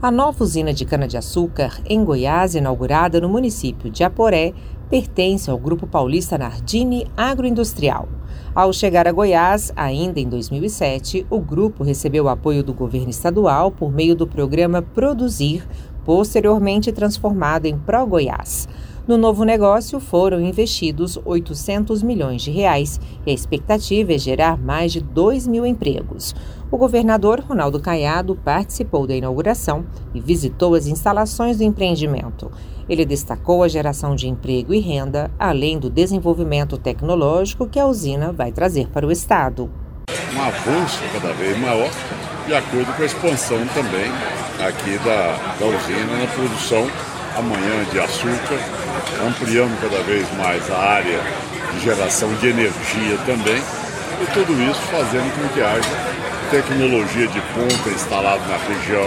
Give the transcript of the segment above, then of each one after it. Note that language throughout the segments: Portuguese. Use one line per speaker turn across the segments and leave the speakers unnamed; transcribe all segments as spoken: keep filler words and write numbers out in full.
A nova usina de cana-de-açúcar, em Goiás, inaugurada no município de Aporé, pertence ao Grupo Paulista Nardini Agroindustrial. Ao chegar a Goiás, ainda em dois mil e sete, o grupo recebeu o apoio do governo estadual por meio do programa Produzir, posteriormente transformado em Pró-Goiás. No novo negócio foram investidos oitocentos milhões de reais e a expectativa é gerar mais de dois mil empregos. O governador Ronaldo Caiado participou da inauguração e visitou as instalações do empreendimento. Ele destacou a geração de emprego e renda, além do desenvolvimento tecnológico que a usina vai trazer para o estado.
Um avanço cada vez maior, de acordo com a expansão também aqui da, da usina na produção amanhã de açúcar, ampliando cada vez mais a área de geração de energia também, e tudo isso fazendo com que haja tecnologia de ponta instalada na região,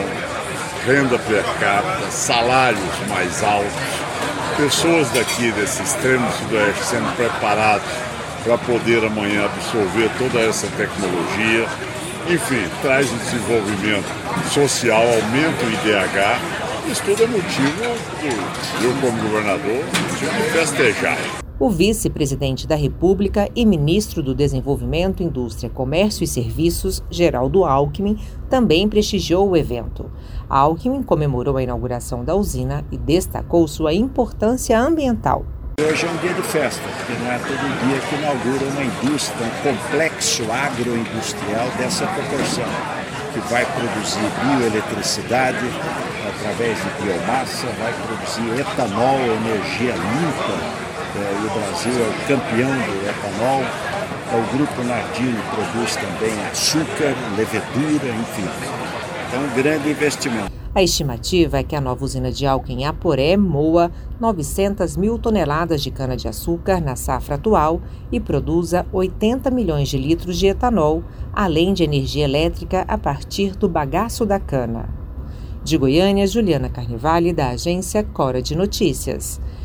renda per capita, salários mais altos, pessoas daqui desse extremo sudoeste sendo preparados para poder amanhã absorver toda essa tecnologia. Enfim, traz o desenvolvimento social, aumenta o I D H. Isso tudo é motivo, do, eu como governador, de festejar.
O vice-presidente da República e ministro do Desenvolvimento, Indústria, Comércio e Serviços, Geraldo Alckmin, também prestigiou o evento. Alckmin comemorou a inauguração da usina e destacou sua importância ambiental.
Hoje é um dia de festa, porque não é todo dia que inaugura uma indústria, um complexo agroindustrial dessa proporção, que vai produzir bioeletricidade através de biomassa, vai produzir etanol, energia limpa. É, e o Brasil é o campeão do etanol. O Grupo Nardini produz também açúcar, levedura, enfim. Então, um grande investimento.
A estimativa é que a nova usina de álcool em Aporé moa novecentas mil toneladas de cana-de-açúcar na safra atual e produza oitenta milhões de litros de etanol, além de energia elétrica a partir do bagaço da cana. De Goiânia, Juliana Carnevale, da agência Cora de Notícias.